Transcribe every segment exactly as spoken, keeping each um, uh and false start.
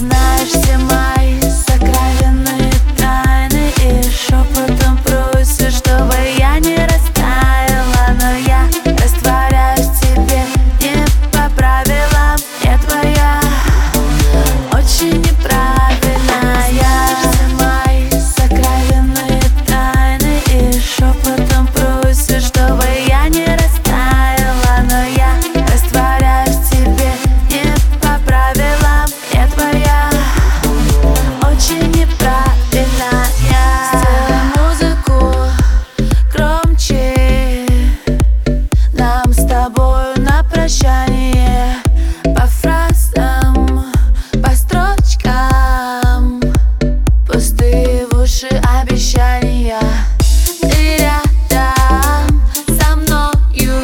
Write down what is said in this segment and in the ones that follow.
знаешь все мои сокровенные тайны, и шепотом просишь, чтобы я не растаяла. Но я растворяюсь в тебе не по правилам. Я твоя, очень неправильная. Все мои сокровенные тайны, и шепотом просишь, чтобы я не растаяла. Но я растворяюсь в тебе не по правилам. Я твоя, очень неправильная. Сделай музыку громче, нам с тобою на прощание. По фразам, по строчкам, пустые в уши обещания. Ты рядом со мною,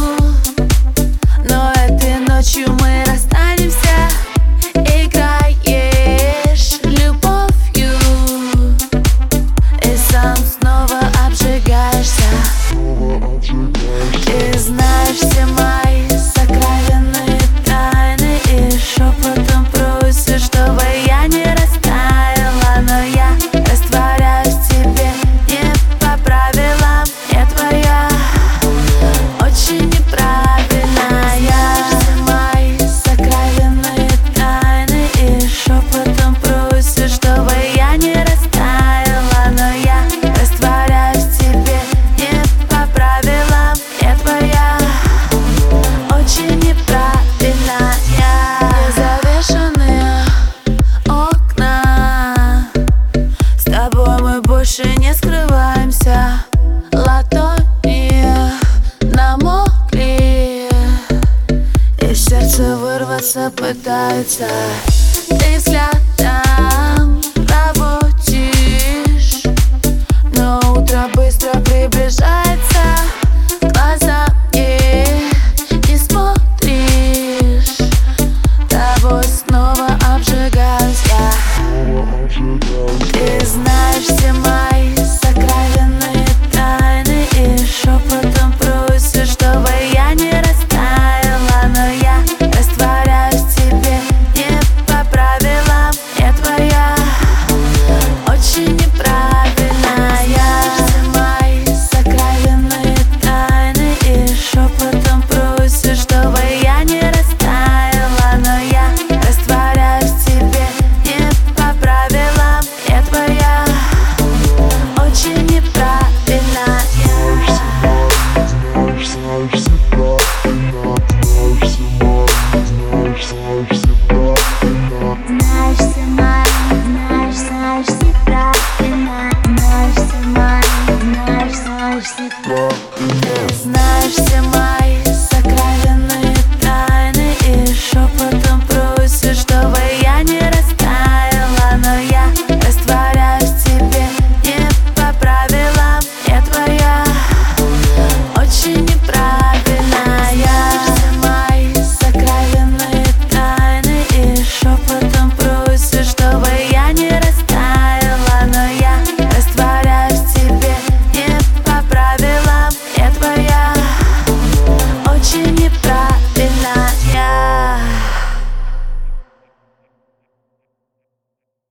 но этой ночью мы расстанемся. Играешь любовью и сам снова обжигаешься. Ты знаешь все мои сокровенные тайны, и шепотом просишь, чтобы я не растаяла. Но я растворяюсь в тебе не по правилам. Я твоя, очень неправильная. Все мои сокровенные тайны, и шепотом просишь, чтобы я не растаяла. Но я растворяюсь в тебе не по правилам. Я твоя, очень неправильная. Незавешенные окна, с тобой мы больше не скрываемся. Ладони намокли, и сердце вырваться пытается. Ты взгляд